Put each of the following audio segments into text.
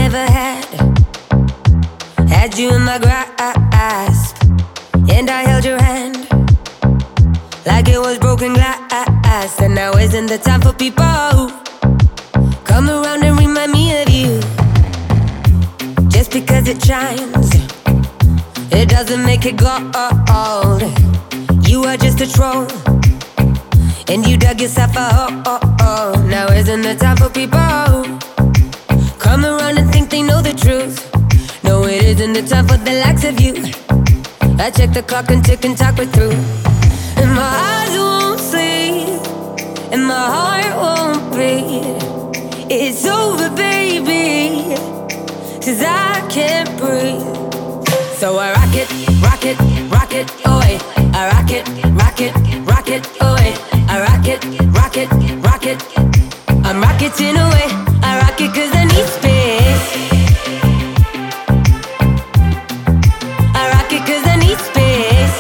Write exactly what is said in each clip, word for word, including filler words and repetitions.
never had. Had you in my grasp, and I held your hand like it was broken glass. And now isn't the time for people who come around and remind me of you. Just because it shines, it doesn't make it gold. You are just a troll, and you dug yourself a hole. Now isn't the time for people who come around and think they know the truth. No, it isn't the time for the likes of you. I check the clock and tick and talk, we're through. And my eyes won't sleep, and my heart won't beat. It's over, baby, 'cause I can't breathe. So I rock it, rock it, rock it away. I rock it, rock it, rock it away. I rock it, rock it, rock it. I'm rocketing away. I rock it 'cause I need space. I rock it 'cause I need space.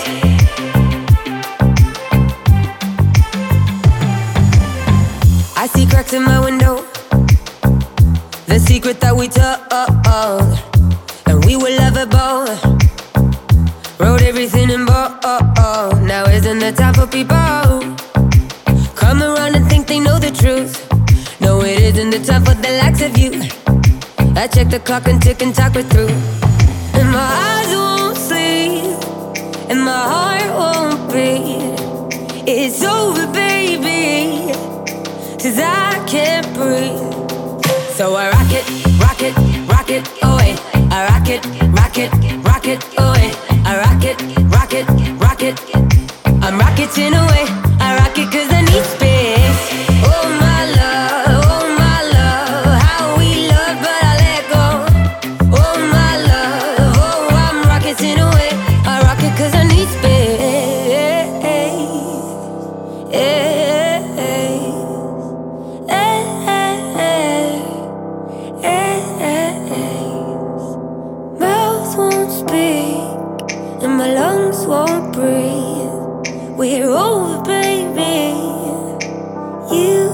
I see cracks in my window, the secret that we told, and we were lovable. Wrote everything in bold. Now isn't the time for people who come around and think they know the truth. No, it isn't the time for the likes of you. I check the clock and tick and talk, we're through. And my eyes won't sleep, and my heart won't beat. It's over, baby, 'cause I can't breathe. So I rock it, rock it, rock it away. I rock it, rock it, rock it away. I rock it, rock it, rock it. I'm rocketing away. I rock it 'cause I need space. Oh my love, oh my love, how we love but I let go. Oh my love, oh I'm rocketing away. I rock it 'cause I need space. Mouth won't speak, and my lungs won't breathe. We're over, baby. You